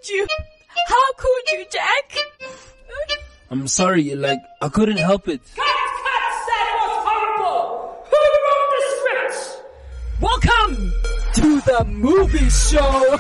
could you? How could you, Jack? I'm sorry, I couldn't help it. Cut! That was horrible! Who wrote the script? Welcome to the movie show!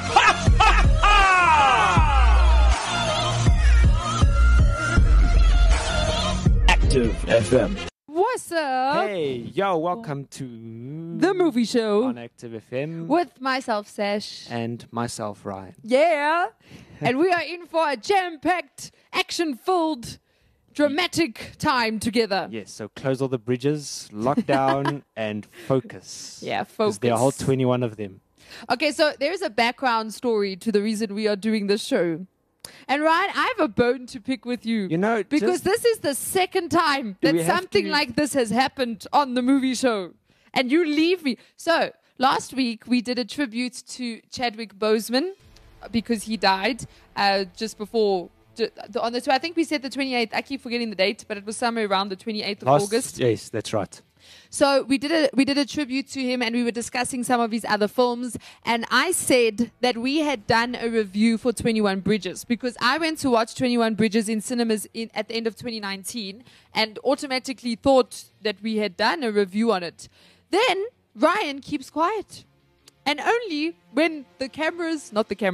Active FM. What's up? Hey, yo, welcome to The movie show on Active FM with myself, Sash. and myself, Ryan. Yeah. And we are in for a jam-packed, action-filled, dramatic time together. Yes, so close all the bridges, lock down, and focus. Yeah, 'Cause focus. there are a whole 21 of them. Okay, so there's a background story to the reason we are doing this show. And Ryan, I have a bone to pick with you. You know, because this is the second time Do that we have something to- like this has happened on the movie show. And you leave me. So, last week we did a tribute to Chadwick Boseman because he died just before, on the, I think we said the 28th. I keep forgetting the date, but it was somewhere around the 28th of August. Yes, that's right. So we did a tribute to him, and we were discussing some of his other films. And I said that we had done a review for 21 Bridges because I went to watch 21 Bridges in cinemas at the end of 2019, and automatically thought that we had done a review on it. Then Ryan keeps quiet, and only when the cameras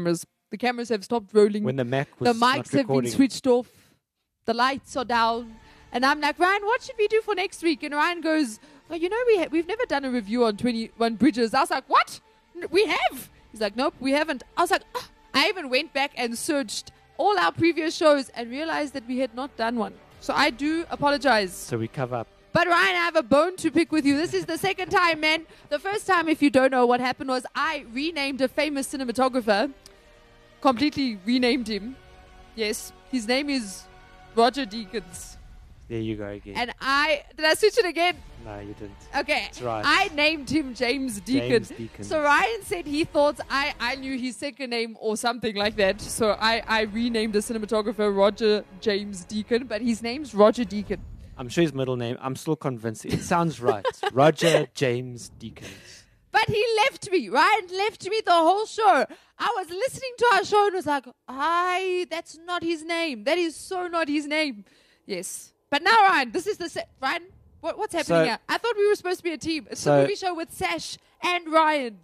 have stopped rolling, When the Mac was the not mics have been recording. switched off, the lights are down. And I'm like, Ryan, what should we do for next week? And Ryan goes, well, you know, we've never done a review on 21 Bridges. I was like, what? We have. He's like, nope, we haven't. I was like, oh. I even went back and searched all our previous shows and realized that we had not done one. So I do apologize. So we cover up. But Ryan, I have a bone to pick with you. This is the second time, man. The first time, if you don't know what happened, was I renamed a famous cinematographer. Completely renamed him. Yes, his name is Roger Deakins. There you go again. And did I switch it again? No, you didn't. Okay. That's right. I named him James Deacon. James Deacon. So Ryan said he thought I knew his second name or something like that. So I renamed the cinematographer Roger James Deacon, but his name's Roger Deacon. I'm sure his middle name, I'm still convinced. It sounds right. Roger James Deakins. But he left me. Ryan left me the whole show. I was listening to our show and was like, that's not his name. That is so not his name. Yes. But now, Ryan, this is Ryan, what's happening here? I thought we were supposed to be a team. It's a movie show with Sash and Ryan.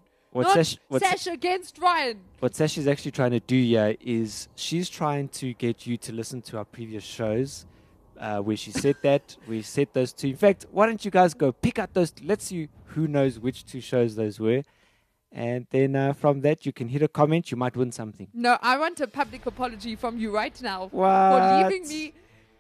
Sash against Ryan. What Sash is actually trying to do here is she's trying to get you to listen to our previous shows where she said that. We said those two. In fact, why don't you guys go pick out those? Let's see who knows which two shows those were. And then from that, you can hit a comment. You might win something. No, I want a public apology from you right now for What? leaving me.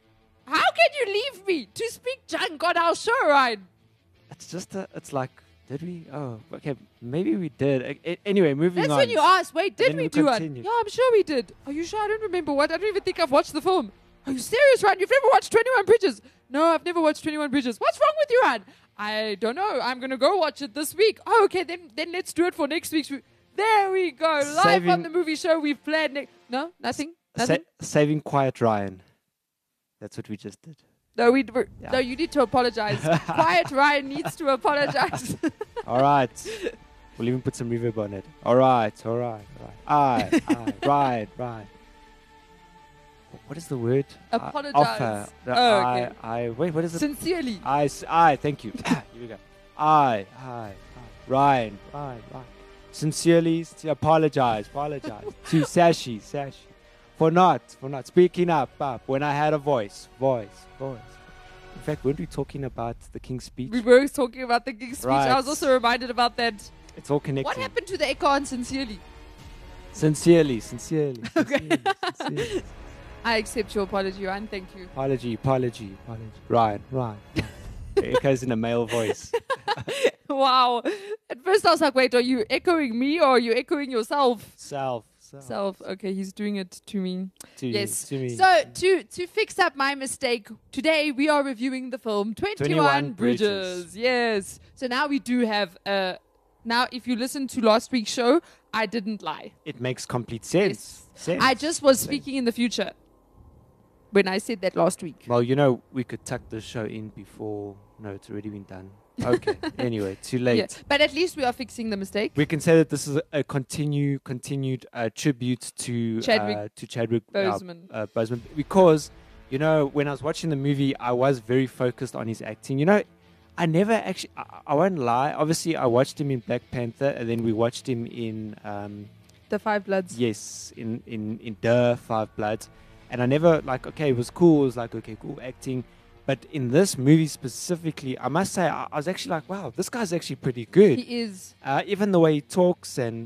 How can you leave me to speak junk on our show, Ryan? It's just it's like, did we? Oh, okay. Maybe we did. Anyway, moving That's on. when you asked, wait, did Then we we do it? continue. Yeah, I'm sure we did. Are you sure? I don't remember what. I don't even think I've watched the film. Are you serious, Ryan? You've never watched 21 Bridges? No, I've never watched 21 Bridges. What's wrong with you, Ryan? I don't know. I'm going to go watch it this week. Oh, okay, then let's do it for next week's. There we go. Live on the movie show. We've planned. No, nothing? Nothing? Saving Quiet Ryan. That's what we just did. No, no, you need to apologize. Quiet Ryan needs to apologize. All right. We'll even put some reverb on it. All right. Right. What is the word? Apologize. Offer. Okay. Wait, what is it? Sincerely. Thank you. Here we go. Ryan. Sincerely apologize to Sashi. For not speaking up when I had a voice. In fact, weren't we talking about the King's Speech? We were talking about the King's Speech. Right. I was also reminded about that. It's all connected. What happened to the echo on Sincerely? Sincerely. Okay. I accept your apology, Ryan. Thank you. Apology. Ryan. It echoes in a male voice. Wow. At first I was like, wait, are you echoing me or are you echoing yourself? Self. Okay, he's doing it to me. Yes. To me. So to fix up my mistake, today we are reviewing the film 21 Bridges. Yes. So now we do have now if you listen to last week's show, I didn't lie. It makes complete sense. I just was speaking in the future. when I said that last week. Well, we could tuck the show in before. No, it's already been done. Okay. Anyway, too late. Yeah. But at least we are fixing the mistake. We can say that this is a continued tribute to Chadwick Boseman. Boseman, because when I was watching the movie, I was very focused on his acting. I never actually. I won't lie. Obviously, I watched him in Black Panther, and then we watched him in The Five Bloods. Yes, in The Five Bloods, and I never it was cool. It was like, okay, cool acting. But in this movie specifically, I must say, I was actually like, wow, this guy's actually pretty good. He is. Even the way he talks and,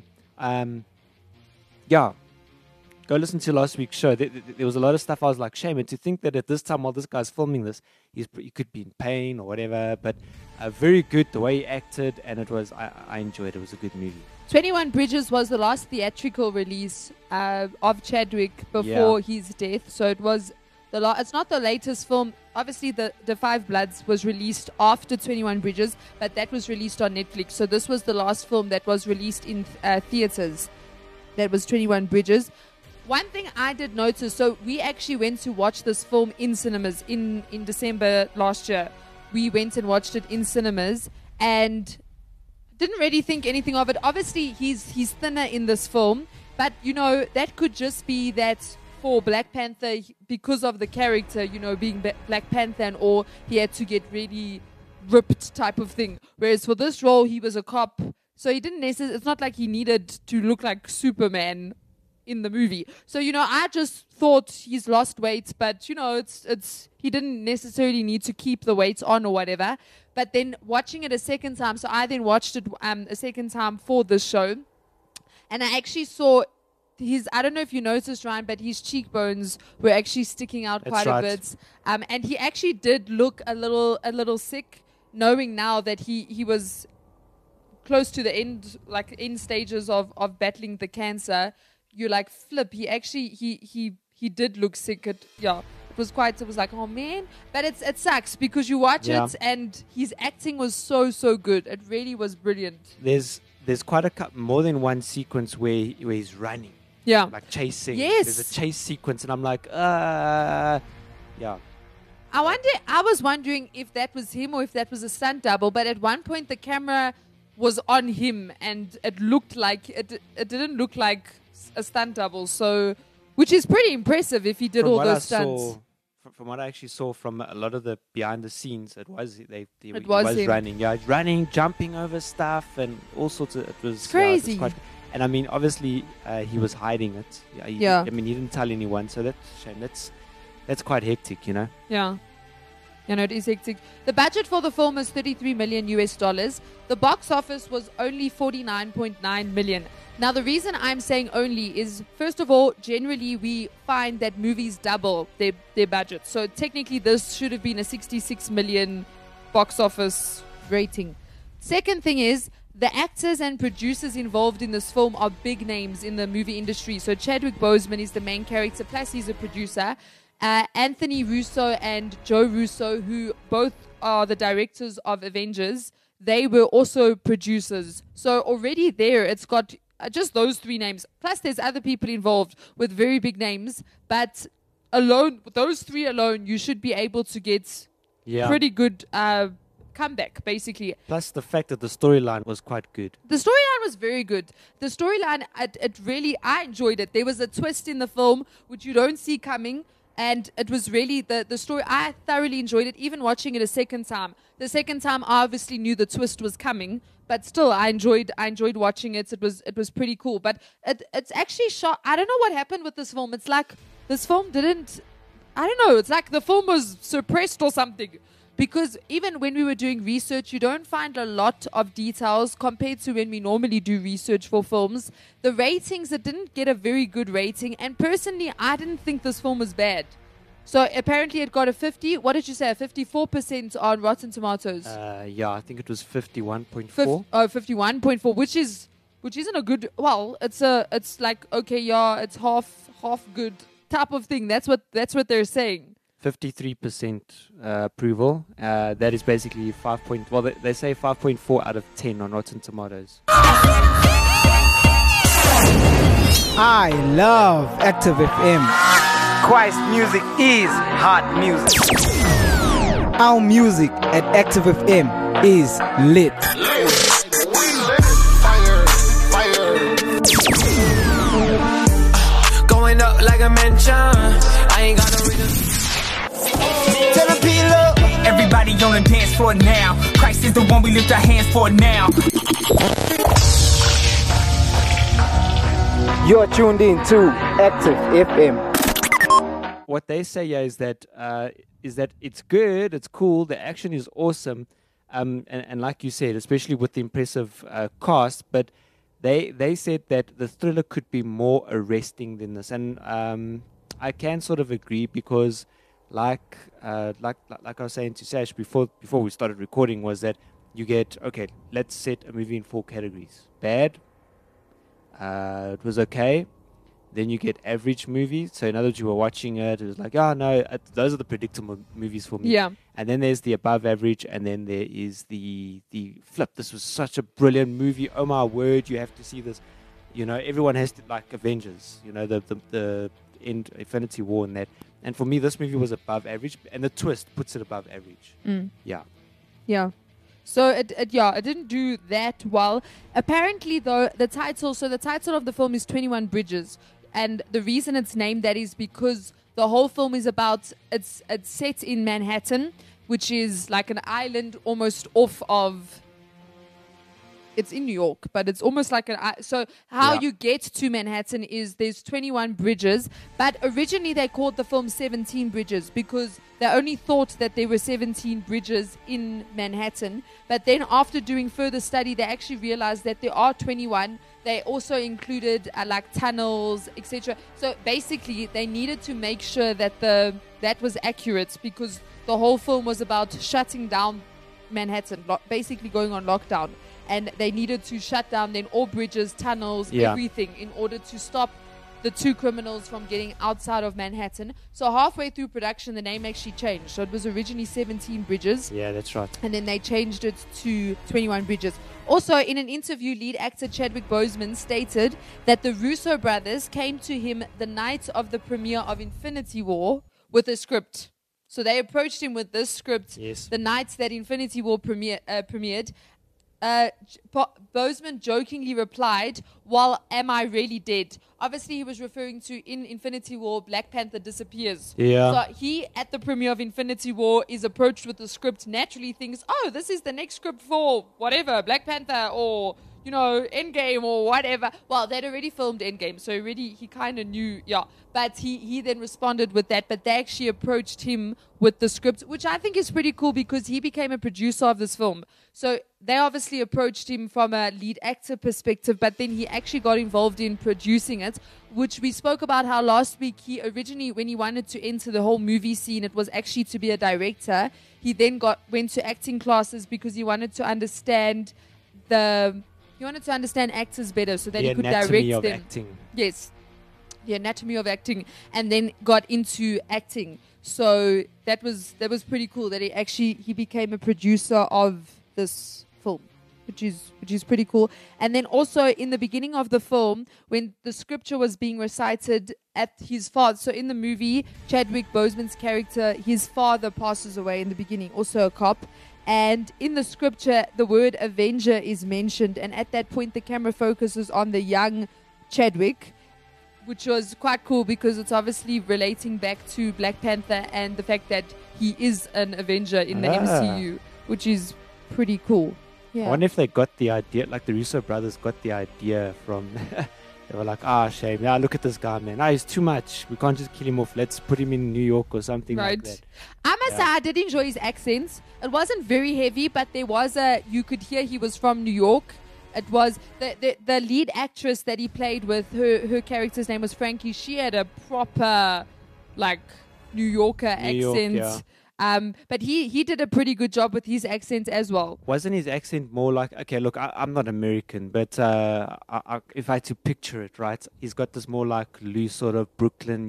yeah. Go listen to last week's show. There was a lot of stuff I was like, shame. And to think that at this time, while this guy's filming this, he could be in pain or whatever. But very good the way he acted, and I enjoyed it. It was a good movie. 21 Bridges was the last theatrical release of Chadwick before his death. So it was it's not the latest film. Obviously, the Five Bloods was released after 21 Bridges, but that was released on Netflix. So this was the last film that was released in theaters. That was 21 Bridges. One thing I did notice, so we actually went to watch this film in cinemas in December last year. We went and watched it in cinemas and didn't really think anything of it. Obviously, he's thinner in this film, but that could just be that for Black Panther, because of the character, being Black Panther, or he had to get really ripped type of thing. Whereas for this role, he was a cop, so he didn't necessarily. It's not like he needed to look like Superman in the movie. So I just thought he's lost weight, but it's he didn't necessarily need to keep the weight on or whatever. But then watching it a second time, so I then watched it a second time for this show, and I actually saw I don't know if you noticed, Ryan, but his cheekbones were actually sticking out quite a bit. And he actually did look a little sick, knowing now that he was close to the end stages of battling the cancer. You're like, flip, he actually he did look sick. It was like, oh man. But it sucks because you watch it and his acting was so good. It really was brilliant. There's quite more than one sequence where he's running. Yeah. Like chasing. Yes. There's a chase sequence and I'm like, yeah. I was wondering if that was him or if that was a stunt double, but at one point the camera was on him and it looked like it didn't look like a stunt double, so which is pretty impressive if he did all those stunts. From what I actually saw from a lot of the behind the scenes, he was him. running. Yeah, running, jumping over stuff and all sorts of. It was crazy. And I mean, obviously, he was hiding it. I mean, he didn't tell anyone, so that's a shame. That's quite hectic, Yeah. It is hectic. The budget for the film is $33 million. The box office was only $49.9 million. Now, the reason I'm saying only is, first of all, generally we find that movies double their budget. So technically, this should have been a $66 million box office rating. Second thing is, the actors and producers involved in this film are big names in the movie industry. So Chadwick Boseman is the main character, plus he's a producer. Anthony Russo and Joe Russo, who both are the directors of Avengers, they were also producers. So already there, it's got just those three names. Plus there's other people involved with very big names. But alone, those three alone, you should be able to get pretty good comeback, basically. Plus the fact that the storyline was quite good. The storyline was very good. The storyline, I enjoyed it. There was a twist in the film which you don't see coming, and it was really the story. I thoroughly enjoyed it, even watching it a second time. The second time, I obviously knew the twist was coming, but still, I enjoyed watching it. It was pretty cool. But it's actually shot. I don't know what happened with this film. It's like this film didn't. I don't know. It's like the film was suppressed or something. Because even when we were doing research, you don't find a lot of details compared to when we normally do research for films. The ratings, it didn't get a very good rating. And personally, I didn't think this film was bad. So apparently it got a 50, what did you say, a 54% on Rotten Tomatoes? Yeah, I think it was 51.4. 51.4, which isn't a good, well, it's like, okay, yeah, it's half good type of thing. That's what they're saying. 53% approval. That is basically they say 5.4 out of 10 on Rotten Tomatoes. I love Active FM. Christ music is hot music. Our music at Active FM is lit. Going up like a mansion. I ain't got no reason. Tell them peel up. Everybody on the dance floor now. Christ is the one we lift our hands for now. You're tuned in to Active FM. What they say here is that it's good, it's cool, the action is awesome, and like you said, especially with the impressive cast, but they said that the thriller could be more arresting than this, and I can sort of agree because, like I was saying to Sash before we started recording, was that you get, okay, let's set a movie in 4 categories: bad, it was okay. Then you get average movie. So in other words, you were watching it. It was like, oh no, those are the predictable movies for me. Yeah. And then there's the above average, and then there is the flip. This was such a brilliant movie. Oh my word, you have to see this. You know, everyone has to, like Avengers. You know, the end Infinity War and that. And for me, this movie was above average, and the twist puts it above average. Yeah. Yeah. So it didn't do that well. Apparently, though, the title of the film is 21 Bridges. And the reason it's named that is because the whole film is about, it's set in Manhattan, which is like an island almost off of, it's in New York, but it's almost like so how you get to Manhattan is there's 21 bridges, but originally they called the film 17 Bridges because they only thought that there were 17 bridges in Manhattan. But then after doing further study, they actually realized that there are 21. They also included like tunnels, etc. So basically, they needed to make sure that that was accurate because the whole film was about shutting down Manhattan, basically going on lockdown. And they needed to shut down then all bridges, tunnels, everything in order to stop the 2 criminals from getting outside of Manhattan. So halfway through production, the name actually changed. So it was originally 17 Bridges. Yeah, that's right. And then they changed it to 21 Bridges. Also, in an interview, lead actor Chadwick Boseman stated that the Russo brothers came to him the night of the premiere of Infinity War with a script. So they approached him with this script the night that Infinity War premiered. Boseman jokingly replied, "Well, am I really dead?" Obviously, he was referring to in Infinity War, Black Panther disappears. Yeah. So he, at the premiere of Infinity War, is approached with the script, naturally thinks, oh, this is the next script for whatever, Black Panther or, you know, Endgame or whatever. Well, they'd already filmed Endgame, so he kind of knew, But he then responded with that, but they actually approached him with the script, which I think is pretty cool because he became a producer of this film. So they obviously approached him from a lead actor perspective, but then he actually got involved in producing it, which we spoke about how last week he originally, when he wanted to enter the whole movie scene, it was actually to be a director. He then went to acting classes because he wanted to understand actors better so that he could direct them. Acting. Yes. The anatomy of acting, and then got into acting. So that was pretty cool that he became a producer of this film, which is pretty cool. And then also in the beginning of the film, when the scripture was being recited at his father, so in the movie, Chadwick Boseman's character, his father passes away in the beginning, also a cop. And in the scripture, the word Avenger is mentioned, and at that point, the camera focuses on the young Chadwick, which was quite cool because it's obviously relating back to Black Panther and the fact that he is an Avenger in the MCU, which is pretty cool. Yeah. I wonder if they got the idea, like the Russo brothers got the idea from, they were like, shame. Yeah, look at this guy, man. He's too much. We can't just kill him off. Let's put him in New York or something like that. I must say, I did enjoy his accents. It wasn't very heavy, but there was you could hear he was from New York. It was the lead actress that he played with, her character's name was Frankie. She had a proper, like, New Yorker accent. Yeah. But he did a pretty good job with his accent as well. Wasn't his accent more like, okay, look, I'm not American, but if I had to picture it, right, he's got this more like loose sort of Brooklyn,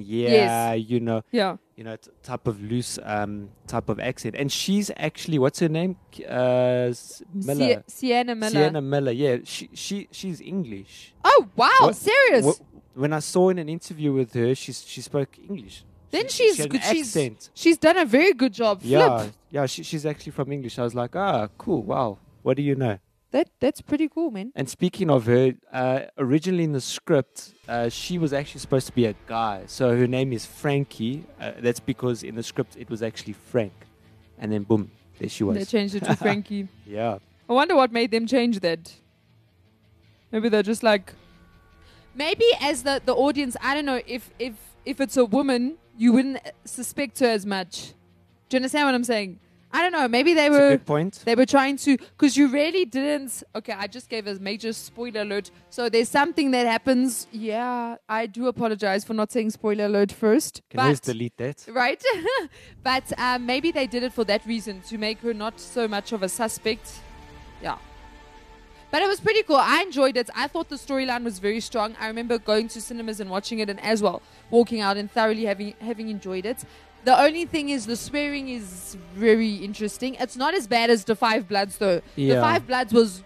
type of loose type of accent. And she's actually, what's her name? Miller. Sienna Miller. Sienna Miller, yeah. She's English. Oh, wow, serious? When I saw in an interview with her, she spoke English. Then She she's had good. an accent. She's done a very good job. Yeah, Flip. yeah. She's actually from English. I was like, cool. Wow. What do you know? That's pretty cool, man. And speaking of her, originally in the script, she was actually supposed to be a guy. So her name is Frankie. That's because in the script it was actually Frank. And then boom, there she was. They changed it to Frankie. Yeah. I wonder what made them change that. Maybe they're just like, maybe as the audience, I don't know, if it's a woman, you wouldn't suspect her as much. Do you understand what I'm saying? I don't know. Maybe they That's a were good point. they were trying to, because you really didn't. Okay, I just gave a major spoiler alert. So there's something that happens. Yeah, I do apologize for not saying spoiler alert first. Can always delete that. Right? But maybe they did it for that reason, to make her not so much of a suspect. Yeah. But it was pretty cool. I enjoyed it. I thought the storyline was very strong. I remember going to cinemas and watching it, and as well walking out and thoroughly having enjoyed it. The only thing is the swearing is very interesting. It's not as bad as The Five Bloods though. Yeah. The Five Bloods was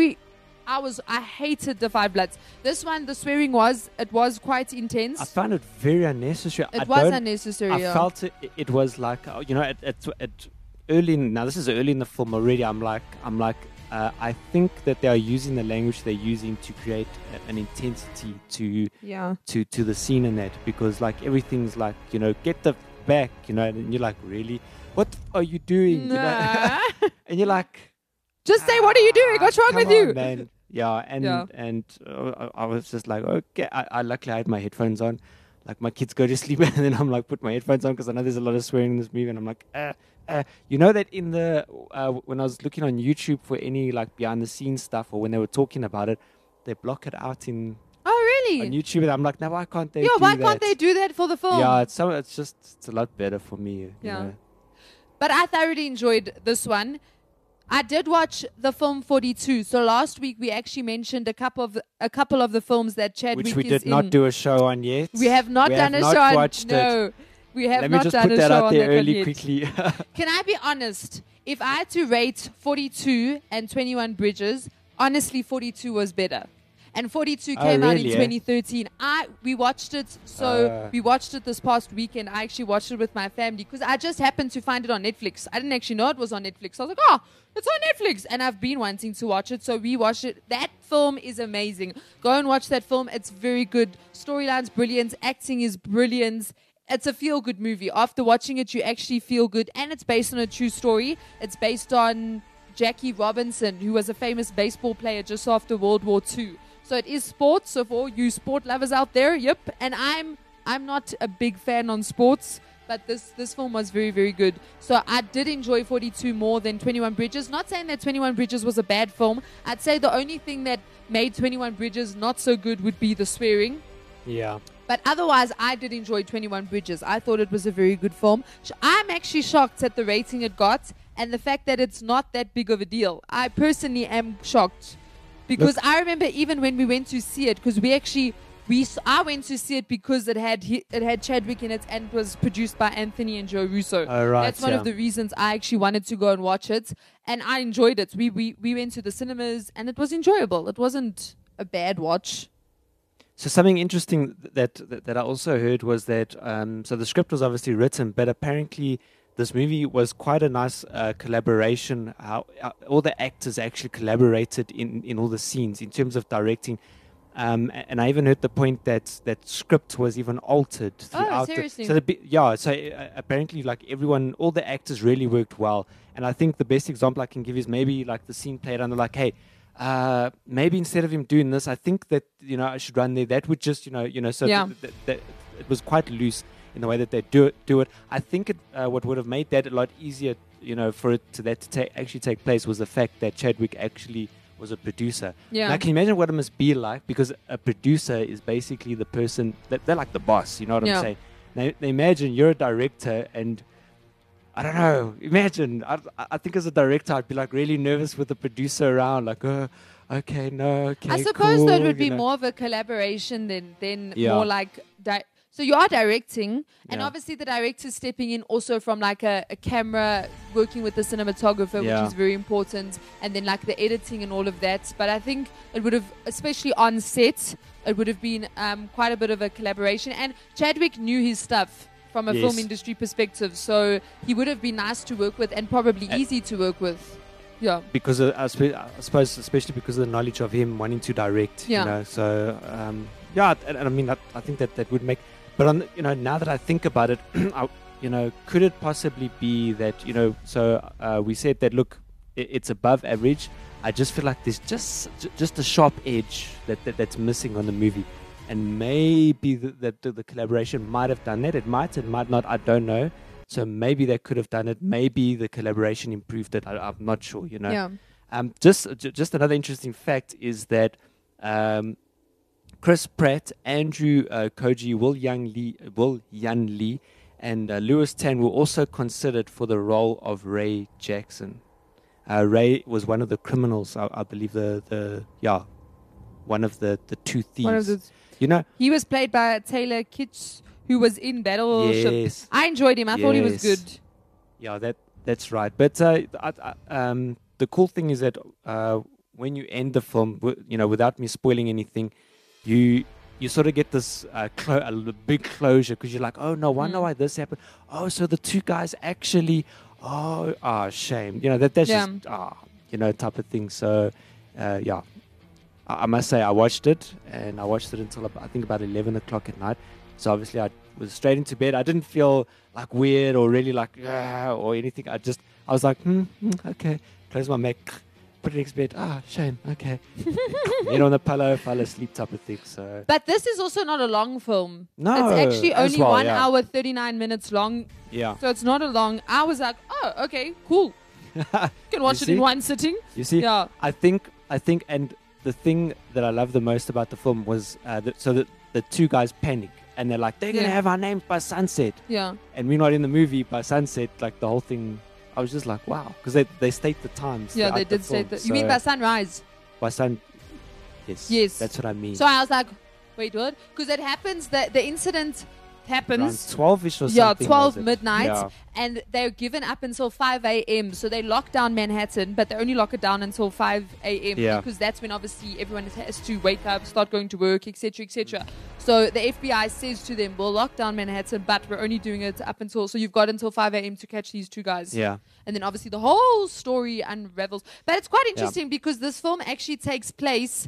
I hated The Five Bloods. This one, the swearing was quite intense. I found it very unnecessary. It was unnecessary. I yeah. felt it was like, at early. Now this is early in the film already. I'm like, I think that they are using the language they're using to create an intensity to the scene in that, because like everything's like, get the back, and you're like, really, what are you doing? Nah. And you're like, Just say, what are you doing? What's wrong with come you? on, man. Yeah, and I was just like, okay. I luckily I had my headphones on. Like my kids go to sleep, and then I'm like, put my headphones on because I know there's a lot of swearing in this movie, and I'm like, you know that in the when I was looking on YouTube for any like behind the scenes stuff, or when they were talking about it, they block it out on YouTube, and I'm like, now why can't they? Yeah, do why that? can't they do that for the film? Yeah, it's a lot better for me. You know? But I thoroughly enjoyed this one. I did watch the film 42. So last week we actually mentioned a couple of the films that Chadwick Which we is did not in. do a show on yet. We have not done a show on. Watched no, it. we have Let me not just done put a that show out on there that one early, yet. quickly. Can I be honest? If I had to rate 42 and 21 Bridges, honestly 42 was better. And 42 came out in 2013. We watched it. We watched it this past weekend. I actually watched it with my family because I just happened to find it on Netflix. I didn't actually know it was on Netflix. I was like, oh, it's on Netflix. And I've been wanting to watch it. So we watched it. That film is amazing. Go and watch that film. It's very good. Storyline's brilliant. Acting is brilliant. It's a feel-good movie. After watching it, you actually feel good. And it's based on a true story. It's based on Jackie Robinson, who was a famous baseball player just after World War II. So it is sports. So for all you sport lovers out there, yep. And I'm not a big fan on sports, but this film was very, very good. So I did enjoy 42 more than 21 Bridges. Not saying that 21 Bridges was a bad film. I'd say the only thing that made 21 Bridges not so good would be the swearing. Yeah. But otherwise, I did enjoy 21 Bridges. I thought it was a very good film. I'm actually shocked at the rating it got and the fact that it's not that big of a deal. I personally am shocked. Because I remember even when we went to see it, because I went to see it because it had Chadwick in it and it was produced by Anthony and Joe Russo. Oh, right, That's one of the reasons I actually wanted to go and watch it, and I enjoyed it. We went to the cinemas and it was enjoyable. It wasn't a bad watch. So something interesting that I also heard was that so the script was obviously written, but apparently this movie was quite a nice collaboration. How all the actors actually collaborated in all the scenes in terms of directing. And I even heard the point that script was even altered throughout. Seriously? So apparently, like everyone, all the actors really worked well. And I think the best example I can give is maybe like the scene played under like, hey, maybe instead of him doing this, I think that I should run there. That would just so that it was quite loose in the way that they do it. I think what would have made that a lot easier, for it to actually take place was the fact that Chadwick actually was a producer. Yeah. Now, can you imagine what it must be like? Because a producer is basically the person that they're like the boss. You know what I'm saying? Now, imagine you're a director, and I don't know. Imagine I think as a director, I'd be like really nervous with the producer around, like, okay, no, okay. I suppose cool, that would be more of a collaboration than more like. So you are directing, and obviously the director's stepping in also from like a camera, working with the cinematographer, which is very important, and then like the editing and all of that. But I think it would have, especially on set, it would have been quite a bit of a collaboration. And Chadwick knew his stuff. from a Yes. film industry perspective. So he would have been nice to work with and probably easy to work with. Yeah. Because I suppose, especially because of the knowledge of him wanting to direct, Yeah. you know. So yeah, and I mean, I think that would make. But on now that I think about it, could it possibly be that So we said that look, it's above average. I just feel like there's just a sharp edge that's missing on the movie, and maybe the collaboration might have done that. It might not. I don't know. So maybe they could have done it. Maybe the collaboration improved it. I'm not sure. Yeah. Just another interesting fact is that Chris Pratt, Andrew Koji, Will Yan Lee, and Louis Tan were also considered for the role of Ray Jackson. Ray was one of the criminals, I believe. One of the two thieves. One of the, he was played by Taylor Kitsch, who was in Battleship. Yes. I enjoyed him. I thought he was Yes. good. Yeah, that's right. But the cool thing is that when you end the film, without me spoiling anything, you sort of get this a big closure, because you're like, oh, no wonder why this happened. Oh, so the two guys actually, shame. That's Yeah. just, type of thing. So, yeah. I must say I watched it, and I watched it until I think about 11 o'clock at night. So obviously I was straight into bed. I didn't feel like weird or really like or anything. I was like, okay. Close my Mac, put it next bed. Shame. Okay. On the pillow, fell asleep type of thing. So. But this is also not a long film. No, It's actually as only well, 1 yeah. hour, 39 minutes long. Yeah. So it's not a long. I was like, oh, okay, cool. You can watch it in see? one sitting. You see, Yeah. I think, and the thing that I love the most about the film was the two guys panic, and they're like, they're gonna Yeah. have our names by sunset, Yeah. and we're not in the movie by sunset. Like the whole thing, I was just like, wow, because they state the times. Yeah, throughout they the did say film. that. You mean by sunrise? by sun? Yes. Yes. That's what I mean. So I was like, wait, what? Because it happens that the incident happens. Around 12ish or Yeah, something. 12 was it? midnight, Yeah. and they're given up until 5 a.m. So they lock down Manhattan, but they only lock it down until 5 a.m. Yeah. because that's when obviously everyone has to wake up, start going to work, etc., etc. So the FBI says to them, we'll lock down Manhattan, but we're only doing it up until, so you've got until 5 a.m. to catch these two guys. Yeah. And then obviously the whole story unravels. But it's quite interesting because this film actually takes place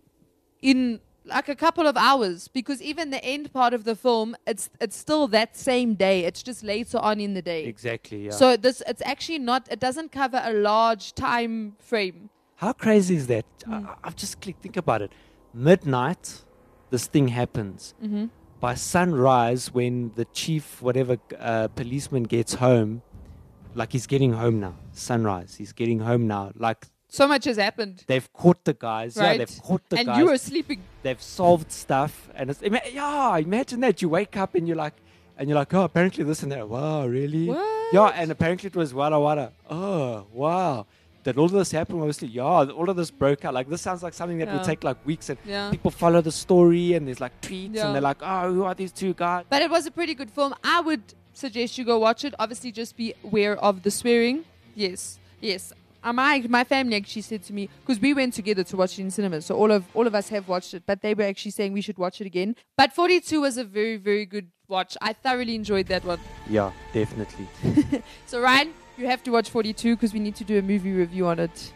in like a couple of hours, because even the end part of the film, it's still that same day. It's just later on in the day. Exactly. Yeah. So it's actually not, it doesn't cover a large time frame. How crazy is that? Mm. I've just think about it. Midnight, this thing happens. Mm-hmm. By sunrise, when the chief, whatever policeman gets home, like he's getting home now. Sunrise, he's getting home now. Like So much has happened. they've caught the guys. Right. Yeah, they've caught the And guys. you were sleeping. They've solved stuff, and it's imagine that you wake up and you're like, oh, apparently this and that. Wow, really? What? Yeah, and apparently it was wada wada. Oh, wow. Did all of this happen? Obviously, yeah. All of this broke out. Like this sounds like something that Yeah. would take like weeks, and Yeah. people follow the story, and there's like tweets, Yeah. and they're like, oh, who are these two guys? But it was a pretty good film. I would suggest you go watch it. Obviously, just be aware of the swearing. Yes, yes. My family actually said to me, because we went together to watch it in cinema, so all of us have watched it, but they were actually saying we should watch it again. But 42 was a very, very good watch. I thoroughly enjoyed that one. Yeah, definitely. So Ryan, you have to watch 42 because we need to do a movie review on it.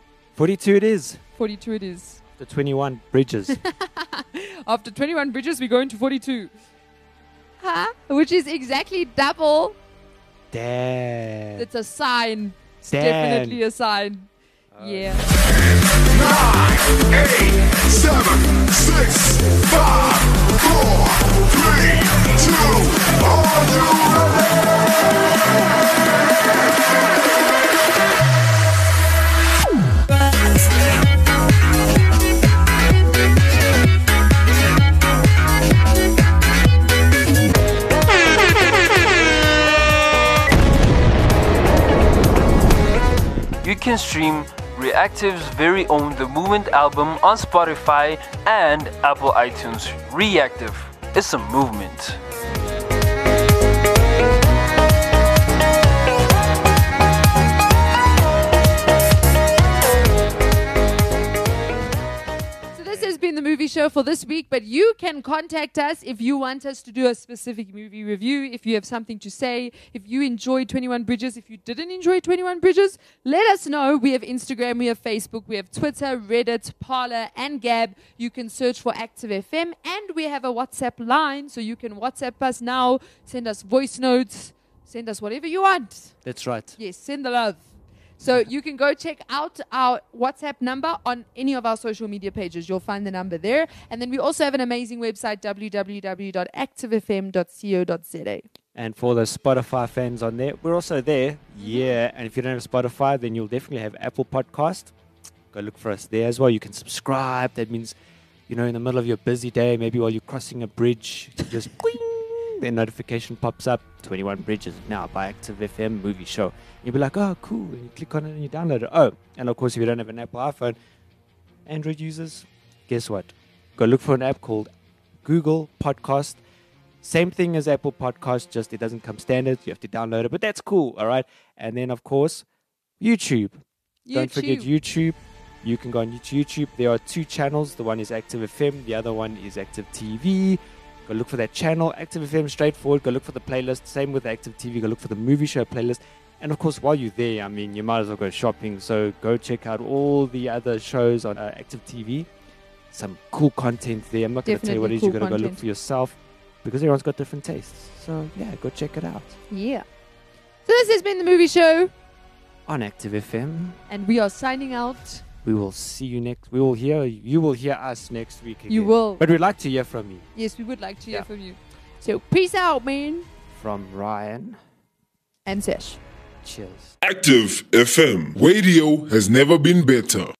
42 it is. 42 it is. The 21 bridges. After 21 bridges, we go into 42. Huh? Which is exactly double. Damn. It's a sign. It's Damn. definitely a sign. Yeah. 8, 7, 6, 5, 4, 3, 2, are you ready? You can stream Reactive's very own The Movement album on Spotify and Apple iTunes. Reactive, it's a movement. So this has been the movie show for this week, but you can contact us if you want us to do a specific movie review, if you have something to say, if you enjoyed 21 Bridges, if you didn't enjoy 21 Bridges, let us know. We have Instagram, we have Facebook, we have Twitter, Reddit, Parler, and Gab. You can search for Active FM, and we have a WhatsApp line, so you can WhatsApp us now, send us voice notes, send us whatever you want. That's right. Yes, send the love. So you can go check out our WhatsApp number on any of our social media pages. You'll find the number there. And then we also have an amazing website, www.activefm.co.za. And for the Spotify fans on there, we're also there. Yeah. And if you don't have Spotify, then you'll definitely have Apple Podcast. Go look for us there as well. You can subscribe. That means, in the middle of your busy day, maybe while you're crossing a bridge, just their notification pops up. 21 Bridges now by Active FM movie show. You'll be like, oh, cool. And you click on it and you download it. Oh, and of course, if you don't have an Apple iPhone, Android users, guess what? Go look for an app called Google Podcast. Same thing as Apple Podcast, just it doesn't come standard. You have to download it, but that's cool. All right. And then, of course, YouTube. Don't forget YouTube. You can go on YouTube. There are 2 channels. The one is Active FM. The other one is Active TV. Go look for that channel, Active FM, straightforward. Go look for the playlist. Same with Active TV. Go look for the movie show playlist. And of course, while you're there, you might as well go shopping. So go check out all the other shows on Active TV. Some cool content there. I'm not going to tell you what it is. You're going to go look for yourself because everyone's got different tastes. So yeah, go check it out. Yeah. So this has been the movie show on Active FM. And we are signing out. We will see you next. You will hear us next week again. You will. But we'd like to hear from you. Yes, we would like to hear from you. So peace out, man. From Ryan. And Sesh. Cheers. Active FM. Radio has never been better.